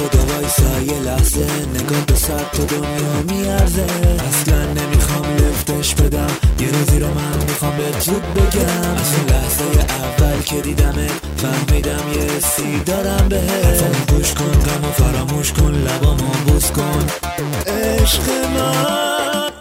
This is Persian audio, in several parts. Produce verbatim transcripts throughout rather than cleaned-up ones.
خدا وایسا یه لحظه، نگاه به صد تا دنیا میارزه. اصلا نمیخوام لفتش بدم، یه روزی رو من میخوام به زود بگم. از اون لحظه اول که دیدمت فهمیدم یه سی دارم بهت. حرفامو گوش کن، غمو فراموش کن، لبامو بوس کن. عشق من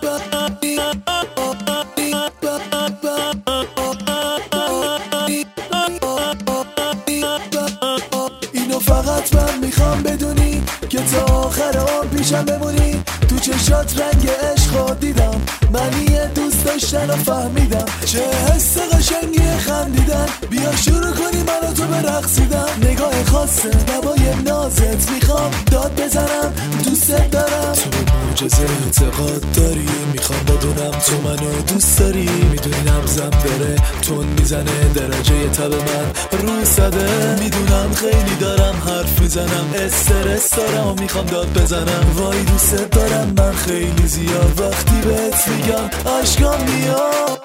فقط من میخوام بدونی که تا آخر عمر پیشم بمونی. تو چشات رنگ عشق دیدم، من یه دوست داشتن و فهمیدم. چه حس قشنگی خندیدن، بیا شروع کنی منو تو به رقصیدن. نگاه خاصه نوای نازت میخوام داد بزنم، دوست دارم. تو به معجزه اعتقاد داری، میخوام بدونم تو منو دوست داری. میدونی نبضم داره تون میزنه، درجه تب من رو زده. میدونم خیلی دارم حرف میزنم، استرس دارم و میخوام داد بزنم. وای دوست دارم من خیلی زیاد، وقتی بهت میگم عشقام میاد.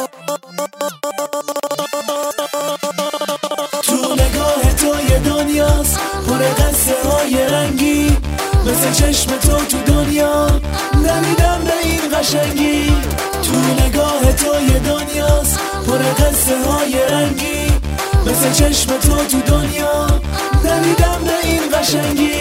تو نگاه تو یه دنیاست پر قصه های رنگی، مثل چشم تو تو دنیا ندیدم به این قشنگی. تو نگاه تو یه دنیاست پر قصه های رنگی، مثل چشم تو تو دنیا ندیدم به این قشنگی.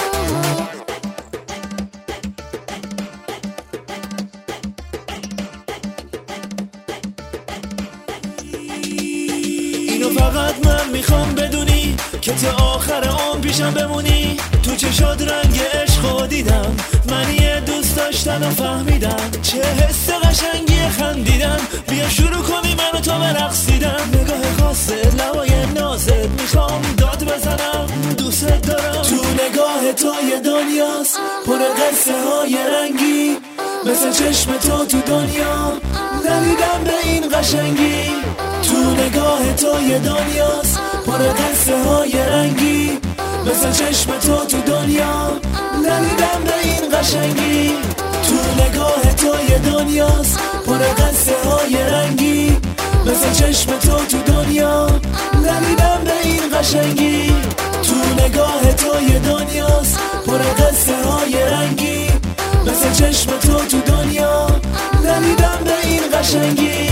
اینو فقط من میخوام بدونی که تا آخر عمر پیشم بمونی. تو چشات رنگ عشق دیدم، من یه دوست داشتن و فهمیدم. چه حس قشنگی خندیدن، بیا شروع کنی منو تا به رقصیدن. نگاه خاصه لبای نازت میخوام داد بزنم، دوست دارم. تو نگاه تو یه دنیاست پر قصه های رنگی، مثل چشم تو تو دنیا ندیدم به این قشنگی. تو نگاه تو یه دنیاست پر قصه های رنگی، مثل چشم تو تو دنیا ندیدم به این قشنگی. تو نگاه تو یه دنیاست پر قصه های رنگی، مثل چشم تو تو دنیا ندیدم به این قشنگی. تو نگاه تو یه دنیاست پر قصه های رنگی، مثل چشم تو تو دنیا ندیدم به این قشنگی.